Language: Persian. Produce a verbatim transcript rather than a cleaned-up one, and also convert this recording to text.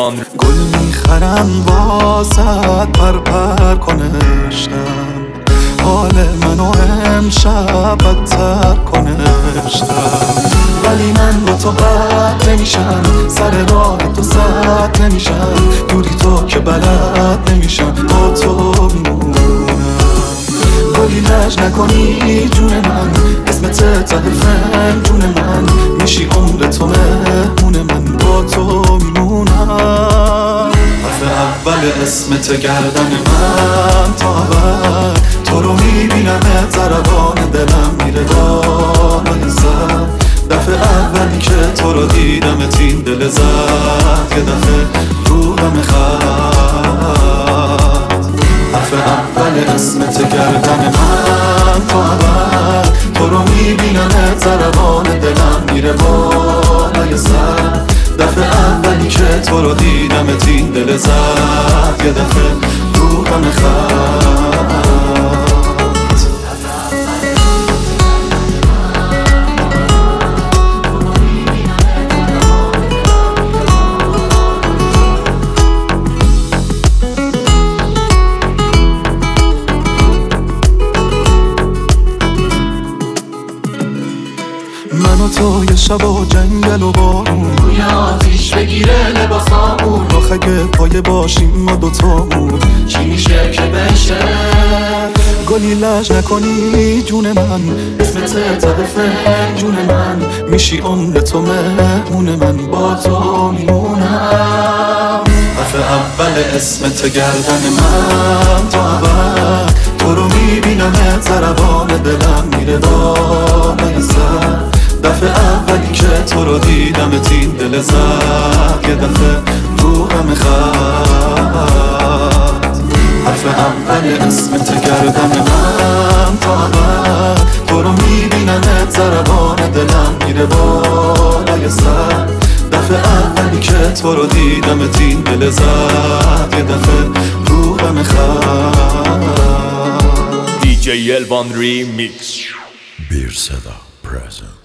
الوان. گل میخرم واسد پر پر کنشتم، حال منو امشب بدتر کنشتم. ولی من با تو بد نمیشم، سر راه تو سد نمیشم، دوری تو که بلد نمیشم، با تو میمونم. گلی لج نکنی جون من، اسمت ته فنجون من، میشی عمر تو مهمون من، با تو میمونم. حرف اول اسمت گردن من تا اول، تو رو میبینم ضربان دلم میره بالای سر. دفعه اولی که تو رو دیدم تین دل زد، یه دفعه روحم خط. حرف اول اسمت گردن من تا اول، تو رو میبینم ضربان دلم میره بالای سر. دفعه اولی که تو رو دیدم تین دل زد، یه دفعه روحم خط. من و تو یه شب و جنگل و بارون، روی آتیش بگیره لباسامون، آخ اگه پایه باشیم ما دوتامون، چی میشه که بشه؟ گلی لج نکنی جون من، اسمت ته فنجون من، میشی عمر تو مهمون من، با تو میمونم. حرف اول اسمت گردن من تا اول، تو رو میبینم ضربان دلم میره بالای سر. دفعه اولی که تو رو دیدم تین دل زد، یه دفعه روحم خط. حرف اول اسمت گردن من تا اول، تو رو میبینم ضربان دلم میره بالای سر. دفعه اولی که تو رو دیدم تین دل زد، یه دفعه روحم خط. دی جی الوان ریمیکس. بیر صدا پرزنت.